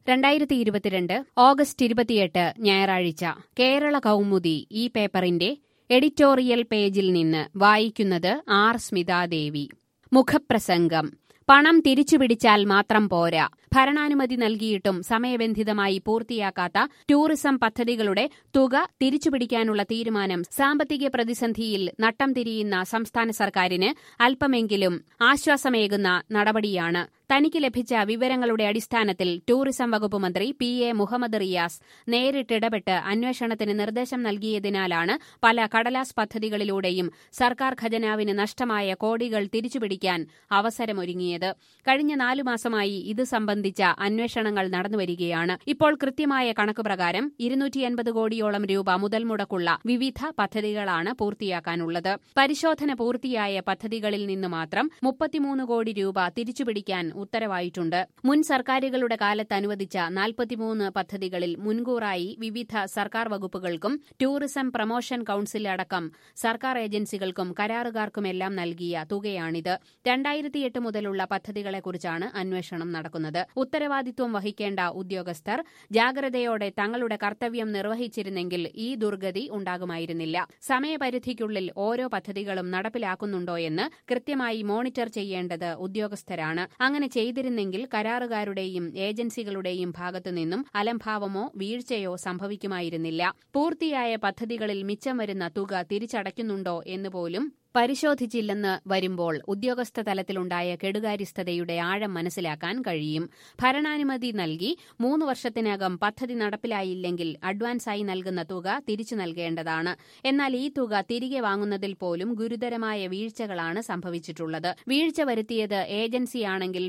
2022 August 28 ഞായറാഴ്ച കേരള കൗമുദി ഈ പേപ്പറിന്റെ എഡിറ്റോറിയൽ പേജിൽ നിന്ന് വായിക്കുന്നത് ആർ സ്മിതാദേവി. മുഖപ്രസംഗം. പണം തിരിച്ചുപിടിച്ചാൽ മാത്രം പോരാ. ഭരണാനുമതി നൽകിയിട്ടും സമയബന്ധിതമായി പൂർത്തിയാക്കാത്ത ടൂറിസം പദ്ധതികളുടെ തുക തിരിച്ചുപിടിക്കാനുള്ള തീരുമാനം സാമ്പത്തിക പ്രതിസന്ധിയിൽ നട്ടം തിരിയുന്ന സംസ്ഥാന സർക്കാരിന് അല്പമെങ്കിലും ആശ്വാസമേകുന്ന നടപടിയാണ്. തനിക്ക് ലഭിച്ച വിവരങ്ങളുടെ അടിസ്ഥാനത്തിൽ ടൂറിസം വകുപ്പ് മന്ത്രി PA മുഹമ്മദ് റിയാസ് നേരിട്ടിടപെട്ട് അന്വേഷണത്തിന് നിർദ്ദേശം നൽകിയതിനാലാണ് പല കടലാസ് പദ്ധതികളിലൂടെയും സർക്കാർ ഖജനാവിന് നഷ്ടമായ കോടികൾ തിരിച്ചുപിടിക്കാൻ അവസരമൊരുങ്ങിയത്. കഴിഞ്ഞ 4 മാസമായി ഇത് സംബന്ധിച്ച അന്വേഷണങ്ങൾ നടന്നുവരികയാണ്. ഇപ്പോൾ കൃത്യമായ കണക്കുപ്രകാരം 250 കോടിയോളം രൂപ മുതൽ മുടക്കുള്ള വിവിധ പദ്ധതികളാണ് പൂർത്തിയാക്കാനുള്ളത്. പരിശോധന പൂർത്തിയായ പദ്ധതികളിൽ നിന്ന് മാത്രം 33 കോടി രൂപ തിരിച്ചുപിടിക്കാൻ ഉത്തരവായിട്ടുണ്ട്. മുൻ സർക്കാരുകളുടെ കാലത്ത് അനുവദിച്ച 43 പദ്ധതികളിൽ മുൻകൂറായി വിവിധ സർക്കാർ വകുപ്പുകൾക്കും ടൂറിസം പ്രൊമോഷൻ കൌൺസിൽ അടക്കം സർക്കാർ ഏജൻസികൾക്കും കരാറുകാർക്കുമെല്ലാം നൽകിയ തുകയാണിത്. 2008 മുതലുള്ള പദ്ധതികളെക്കുറിച്ചാണ് അന്വേഷണം നടക്കുന്നത്. ഉത്തരവാദിത്വം വഹിക്കേണ്ട ഉദ്യോഗസ്ഥർ ജാഗ്രതയോടെ തങ്ങളുടെ കർത്തവ്യം നിർവഹിച്ചിരുന്നെങ്കിൽ ഈ ദുർഗതി ഉണ്ടാകുമായിരുന്നില്ല. സമയപരിധിക്കുള്ളിൽ ഓരോ പദ്ധതികളും നടപ്പിലാക്കുന്നുണ്ടോയെന്ന് കൃത്യമായി മോണിറ്റർ ചെയ്യേണ്ടത് ഉദ്യോഗസ്ഥരാണ്. അങ്ങനെ ചെയ്തിരുന്നെങ്കിൽ കരാറുകാരുടെയും ഏജൻസികളുടെയും ഭാഗത്തുനിന്നും അലംഭാവമോ വീഴ്ചയോ സംഭവിക്കുമായിരുന്നില്ല. പൂർത്തിയായ പദ്ധതികളിൽ മിച്ചം വരുന്ന തുക തിരിച്ചടയ്ക്കുന്നുണ്ടോ എന്നുപോലും പരിശോധിച്ചില്ലെന്ന് വരുമ്പോൾ ഉദ്യോഗസ്ഥ തലത്തിലുണ്ടായ കെടുകാര്യസ്ഥതയുടെ ആഴം മനസ്സിലാക്കാൻ കഴിയും. ഭരണാനുമതി നൽകി 3 വർഷത്തിനകം പദ്ധതി നടപ്പിലായില്ലെങ്കിൽ അഡ്വാൻസായി നൽകുന്ന തുക തിരിച്ചു നൽകേണ്ടതാണ്. എന്നാൽ ഈ തുക തിരികെ വാങ്ങുന്നതിൽ പോലും ഗുരുതരമായ വീഴ്ചകളാണ് സംഭവിച്ചിട്ടുള്ളത്. വീഴ്ച വരുത്തിയത് ഏജൻസിയാണെങ്കിൽ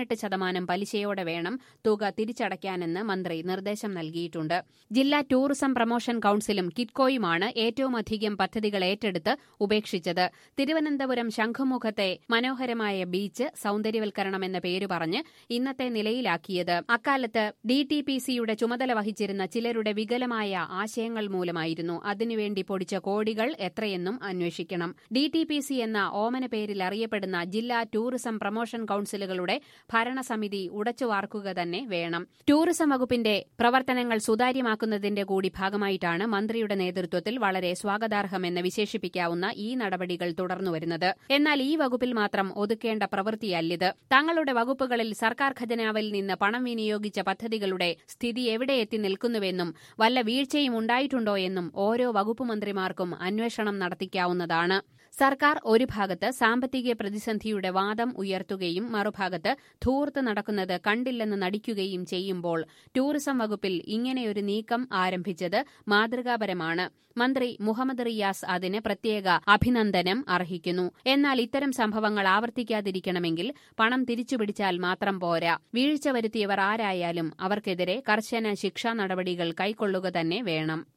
18% പലിശയോടെ വേണം തുക തിരിച്ചടയ്ക്കാനെന്ന് മന്ത്രി നിർദ്ദേശം നൽകിയിട്ടുണ്ട്. ജില്ലാ ടൂറിസം പ്രൊമോഷൻ കൌൺസിലും കിറ്റ്കോയുമാണ് ഏറ്റവുമധികം പദ്ധതികൾ ഏറ്റെടുത്ത് ഉപേക്ഷിച്ചത്. തിരുവനന്തപുരം ശംഖുമുഖത്തെ മനോഹരമായ ബീച്ച് സൌന്ദര്യവൽക്കരണം എന്ന പേര് പറഞ്ഞ് ഇന്നത്തെ നിലയിലാക്കിയത് അക്കാലത്ത് DTPCയുടെ ചുമതല വഹിച്ചിരുന്ന ചിലരുടെ വികലമായ ആശയങ്ങൾ മൂലമായിരുന്നു. അതിനുവേണ്ടി പൊടിച്ച കോടികൾ എത്രയെന്നും അന്വേഷിക്കണം. DTPC എന്ന ഓമന പേരിൽ അറിയപ്പെടുന്ന ജില്ലാ ടൂറിസം പ്രൊമോഷൻ കൌൺസിലുകളുടെ ഭരണസമിതി ഉടച്ചുവാർക്കുക തന്നെ വേണം. ടൂറിസം വകുപ്പിന്റെ പ്രവർത്തനങ്ങൾ സുതാര്യമാക്കുന്നതിന്റെ കൂടി ഭാഗമായിട്ടാണ് മന്ത്രിയുടെ നേതൃത്വത്തിൽ വളരെ സ്വാഗതാർഹമെന്ന് വിശേഷിപ്പിക്കാവുന്ന ഈ നടപടികൾ തുടർന്നുവരുന്നത്. എന്നാൽ ഈ വകുപ്പിൽ മാത്രം ഒതുക്കേണ്ട പ്രവൃത്തിയല്ലിത്. തങ്ങളുടെ വകുപ്പുകളിൽ സർക്കാർ ഖജനാവിൽ നിന്ന് പണം വിനിയോഗിച്ച പദ്ധതികളുടെ സ്ഥിതി എവിടെ എത്തി നിൽക്കുന്നുവെന്നും വല്ല വീഴ്ചയും ഉണ്ടായിട്ടുണ്ടോ എന്നും ഓരോ വകുപ്പ് മന്ത്രിമാർക്കും അന്വേഷണം നടത്തിക്കാവുന്നതാണ്. സർക്കാർ ഒരു ഭാഗത്ത് സാമ്പത്തിക പ്രതിസന്ധിയുടെ വാദം ഉയർത്തുകയും മറുഭാഗത്ത് ധൂർത്ത് നടക്കുന്നത് കണ്ടില്ലെന്ന് നടിക്കുകയും ചെയ്യുമ്പോൾ ടൂറിസം വകുപ്പിൽ ഇങ്ങനെയൊരു നീക്കം ആരംഭിച്ചത് മാതൃകാപരമാണ്. മന്ത്രി മുഹമ്മദ് റിയാസ് അതിന് പ്രത്യേക അഭിനന്ദനം അർഹിക്കുന്നു. എന്നാൽ ഇത്തരം സംഭവങ്ങൾ ആവർത്തിക്കാതിരിക്കണമെങ്കിൽ പണം തിരിച്ചുപിടിച്ചാൽ മാത്രം പോരാ. വീഴ്ച വരുത്തിയവർ ആരായാലും അവർക്കെതിരെ കർശന ശിക്ഷാ നടപടികൾ കൈക്കൊള്ളുക തന്നെ വേണം.